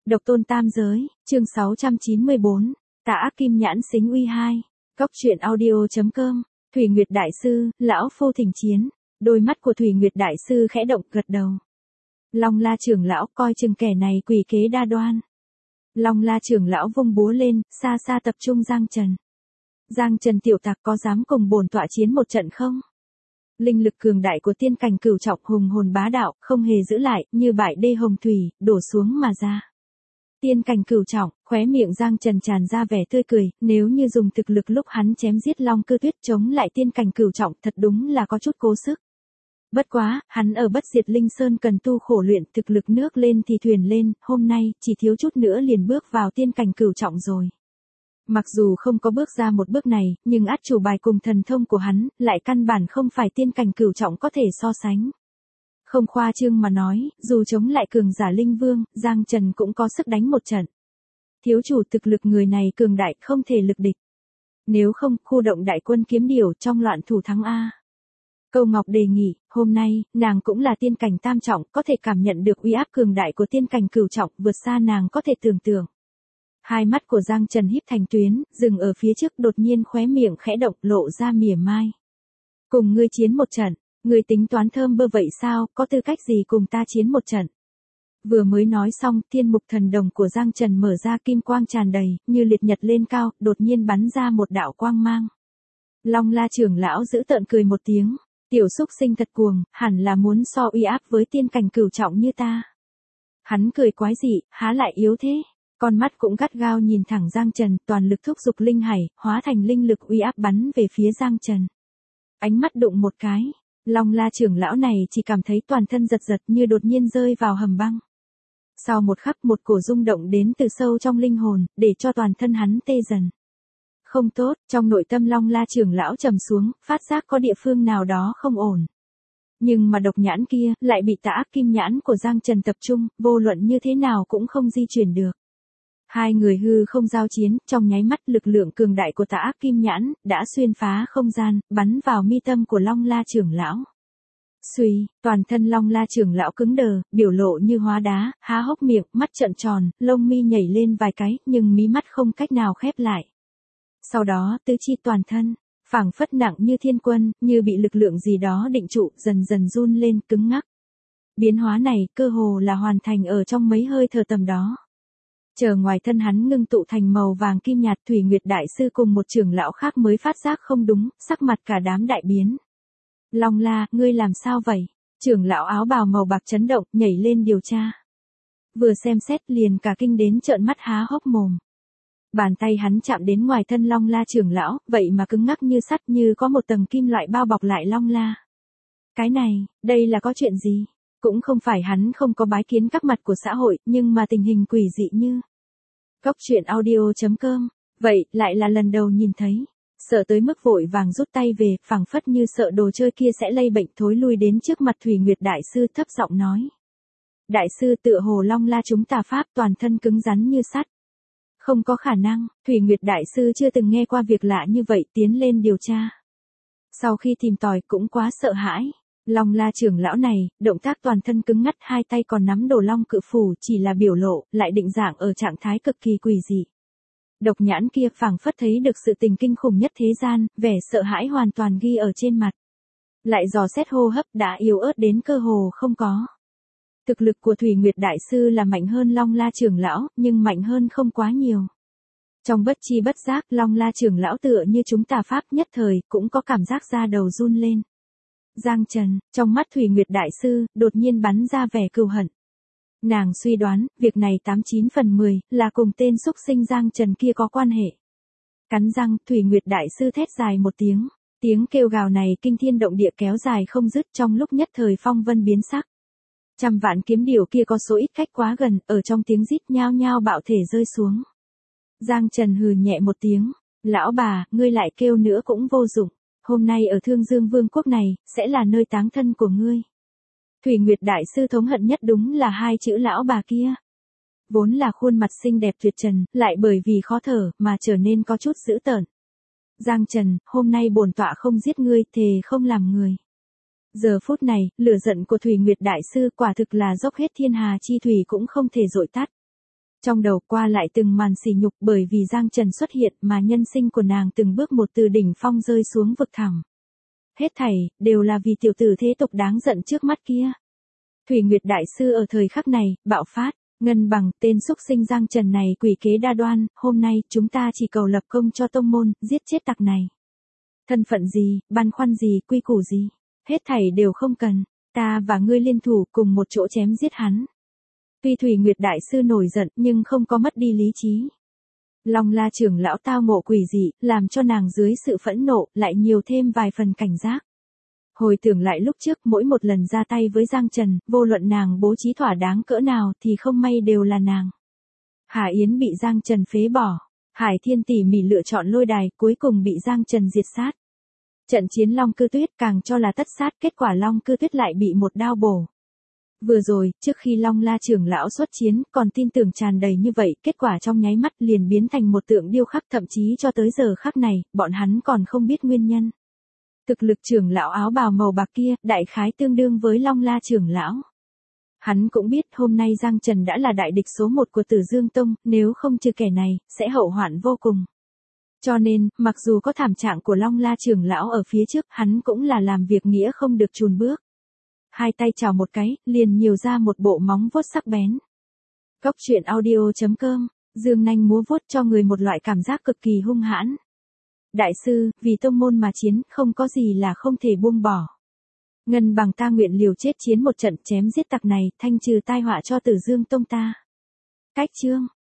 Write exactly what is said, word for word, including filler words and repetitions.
Độc tôn tam giới, chương sáu trăm chín mươi bốn, Tà ác kim nhãn xính uy hai. Góc truyện audio chấm com. Thủy Nguyệt đại sư, lão phu thỉnh chiến. Đôi mắt của Thủy Nguyệt đại sư khẽ động, gật đầu. Long La trưởng lão coi chừng kẻ này quỷ kế đa đoan. Long La trưởng lão vung búa lên, xa xa tập trung Giang Trần. Giang Trần tiểu tặc có dám cùng bổn tọa chiến một trận không? Linh lực cường đại của tiên cảnh cửu trọng hùng hồn bá đạo, không hề giữ lại, như bãi đê hồng thủy, đổ xuống mà ra. Tiên cảnh cửu trọng, khóe miệng Giang Trần tràn ra vẻ tươi cười, nếu như dùng thực lực lúc hắn chém giết Long Cư Tuyết chống lại tiên cảnh cửu trọng thật đúng là có chút cố sức. Bất quá, hắn ở Bất Diệt Linh Sơn cần tu khổ luyện, thực lực nước lên thì thuyền lên, hôm nay chỉ thiếu chút nữa liền bước vào tiên cảnh cửu trọng rồi. Mặc dù không có bước ra một bước này, nhưng át chủ bài cùng thần thông của hắn, lại căn bản không phải tiên cảnh cửu trọng có thể so sánh. Không khoa trương mà nói, dù chống lại cường giả linh vương, Giang Trần cũng có sức đánh một trận. Thiếu chủ thực lực người này cường đại không thể lực địch. Nếu không, khu động đại quân kiếm điểu trong loạn thủ thắng A. Câu Ngọc đề nghị, hôm nay, nàng cũng là tiên cảnh tam trọng, có thể cảm nhận được uy áp cường đại của tiên cảnh cửu trọng, vượt xa nàng có thể tưởng tượng. Hai mắt của Giang Trần híp thành tuyến, dừng ở phía trước, đột nhiên khóe miệng khẽ động, lộ ra mỉa mai. Cùng ngươi chiến một trận, ngươi tính toán thơm bơ vậy sao, có tư cách gì cùng ta chiến một trận? Vừa mới nói xong, thiên mục thần đồng của Giang Trần mở ra, kim quang tràn đầy, như liệt nhật lên cao, đột nhiên bắn ra một đạo quang mang. Long La trưởng lão giữ tợn cười một tiếng, tiểu xúc sinh thật cuồng, hẳn là muốn so uy áp với tiên cảnh cửu trọng như ta. Hắn cười quái dị, há lại yếu thế? Con mắt cũng gắt gao nhìn thẳng Giang Trần, toàn lực thúc giục linh hải, hóa thành linh lực uy áp bắn về phía Giang Trần. Ánh mắt đụng một cái, Long La trưởng lão này chỉ cảm thấy toàn thân giật giật như đột nhiên rơi vào hầm băng. Sau một khắc một cổ rung động đến từ sâu trong linh hồn, để cho toàn thân hắn tê dần. Không tốt, trong nội tâm Long La trưởng lão trầm xuống, phát giác có địa phương nào đó không ổn. Nhưng mà độc nhãn kia, lại bị tà ác kim nhãn của Giang Trần tập trung, vô luận như thế nào cũng không di chuyển được. Hai người hư không giao chiến, trong nháy mắt lực lượng cường đại của tà ác kim nhãn, đã xuyên phá không gian, bắn vào mi tâm của Long La trưởng lão. Xuy, toàn thân Long La trưởng lão cứng đờ, biểu lộ như hóa đá, há hốc miệng, mắt trợn tròn, lông mi nhảy lên vài cái, nhưng mí mắt không cách nào khép lại. Sau đó, tứ chi toàn thân, phảng phất nặng như thiên quân, như bị lực lượng gì đó định trụ, dần dần run lên, cứng ngắc. Biến hóa này, cơ hồ là hoàn thành ở trong mấy hơi thở tầm đó. Chờ ngoài thân hắn ngưng tụ thành màu vàng kim nhạt, Thủy Nguyệt đại sư cùng một trưởng lão khác mới phát giác không đúng, sắc mặt cả đám đại biến. Long La, ngươi làm sao vậy? Trưởng lão áo bào màu bạc chấn động, nhảy lên điều tra. Vừa xem xét liền cả kinh đến trợn mắt há hốc mồm. Bàn tay hắn chạm đến ngoài thân Long La trưởng lão, vậy mà cứng ngắc như sắt, như có một tầng kim loại bao bọc lại Long La. Cái này, đây là có chuyện gì? Cũng không phải hắn không có bái kiến các mặt của xã hội, nhưng mà tình hình quỷ dị như. Góc truyện audio chấm com, vậy, lại là lần đầu nhìn thấy. Sợ tới mức vội vàng rút tay về, phảng phất như sợ đồ chơi kia sẽ lây bệnh, thối lui đến trước mặt Thủy Nguyệt đại sư thấp giọng nói. Đại sư tựa hồ Long La chúng tà pháp, toàn thân cứng rắn như sắt. Không có khả năng, Thủy Nguyệt đại sư chưa từng nghe qua việc lạ như vậy, tiến lên điều tra. Sau khi tìm tòi cũng quá sợ hãi. Long La trưởng lão này, động tác toàn thân cứng ngắt, hai tay còn nắm đồ long cự phủ, chỉ là biểu lộ, lại định dạng ở trạng thái cực kỳ quỷ dị. Độc nhãn kia phảng phất thấy được sự tình kinh khủng nhất thế gian, vẻ sợ hãi hoàn toàn ghi ở trên mặt. Lại dò xét hô hấp đã yếu ớt đến cơ hồ không có. Thực lực của Thủy Nguyệt đại sư là mạnh hơn Long La trưởng lão, nhưng mạnh hơn không quá nhiều. Trong bất chi bất giác, Long La trưởng lão tựa như chúng tà pháp, nhất thời, cũng có cảm giác da đầu run lên. Giang Trần, trong mắt Thủy Nguyệt đại sư, đột nhiên bắn ra vẻ cừu hận. Nàng suy đoán, việc này tám chín phần mười, là cùng tên xúc sinh Giang Trần kia có quan hệ. Cắn răng, Thủy Nguyệt đại sư thét dài một tiếng. Tiếng kêu gào này kinh thiên động địa kéo dài không dứt, trong lúc nhất thời phong vân biến sắc. Trăm vạn kiếm điểu kia có số ít cách quá gần, ở trong tiếng rít nhao nhao bạo thể rơi xuống. Giang Trần hừ nhẹ một tiếng. Lão bà, ngươi lại kêu nữa cũng vô dụng. Hôm nay ở Thương Dương Vương quốc này, sẽ là nơi táng thân của ngươi. Thủy Nguyệt đại sư thống hận nhất đúng là hai chữ lão bà kia. Vốn là khuôn mặt xinh đẹp tuyệt trần, lại bởi vì khó thở, mà trở nên có chút dữ tợn. Giang Trần, hôm nay bổn tọa không giết ngươi, thề không làm người. Giờ phút này, lửa giận của Thủy Nguyệt đại sư quả thực là dốc hết thiên hà chi thủy cũng không thể dội tắt. Trong đầu qua lại từng màn sỉ nhục bởi vì Giang Trần xuất hiện mà nhân sinh của nàng từng bước một từ đỉnh phong rơi xuống vực thẳm. Hết thảy, đều là vì tiểu tử thế tục đáng giận trước mắt kia. Thủy Nguyệt Đại Sư ở thời khắc này, bạo phát, ngân bằng, tên xúc sinh Giang Trần này quỷ kế đa đoan, hôm nay chúng ta chỉ cầu lập công cho tông môn, giết chết tặc này. Thân phận gì, băn khoăn gì, quy củ gì, hết thảy đều không cần, ta và ngươi liên thủ cùng một chỗ chém giết hắn. Tuy Thủy Nguyệt Đại Sư nổi giận nhưng không có mất đi lý trí. Long La trưởng lão tao ngộ quỷ dị, làm cho nàng dưới sự phẫn nộ, lại nhiều thêm vài phần cảnh giác. Hồi tưởng lại lúc trước mỗi một lần ra tay với Giang Trần, vô luận nàng bố trí thỏa đáng cỡ nào thì không may đều là nàng. Hà Yến bị Giang Trần phế bỏ, Hải Thiên tỉ mỉ lựa chọn lôi đài, cuối cùng bị Giang Trần diệt sát. Trận chiến Long Cư Tuyết càng cho là tất sát, kết quả Long Cư Tuyết lại bị một đao bổ. Vừa rồi, trước khi Long La trưởng lão xuất chiến, còn tin tưởng tràn đầy như vậy, kết quả trong nháy mắt liền biến thành một tượng điêu khắc, thậm chí cho tới giờ khắc này, bọn hắn còn không biết nguyên nhân. Thực lực trưởng lão áo bào màu bạc kia, đại khái tương đương với Long La trưởng lão. Hắn cũng biết hôm nay Giang Trần đã là đại địch số một của Tử Dương Tông, nếu không trừ kẻ này, sẽ hậu hoạn vô cùng. Cho nên, mặc dù có thảm trạng của Long La trưởng lão ở phía trước, hắn cũng là làm việc nghĩa không được chùn bước. Hai tay chào một cái, liền nhiều ra một bộ móng vuốt sắc bén. Góc truyện audio chấm com, dương nanh múa vuốt cho người một loại cảm giác cực kỳ hung hãn. Đại sư, vì tông môn mà chiến, không có gì là không thể buông bỏ. Ngân bằng ta nguyện liều chết chiến một trận chém giết tặc này, thanh trừ tai họa cho Tử Dương Tông ta. Cách chương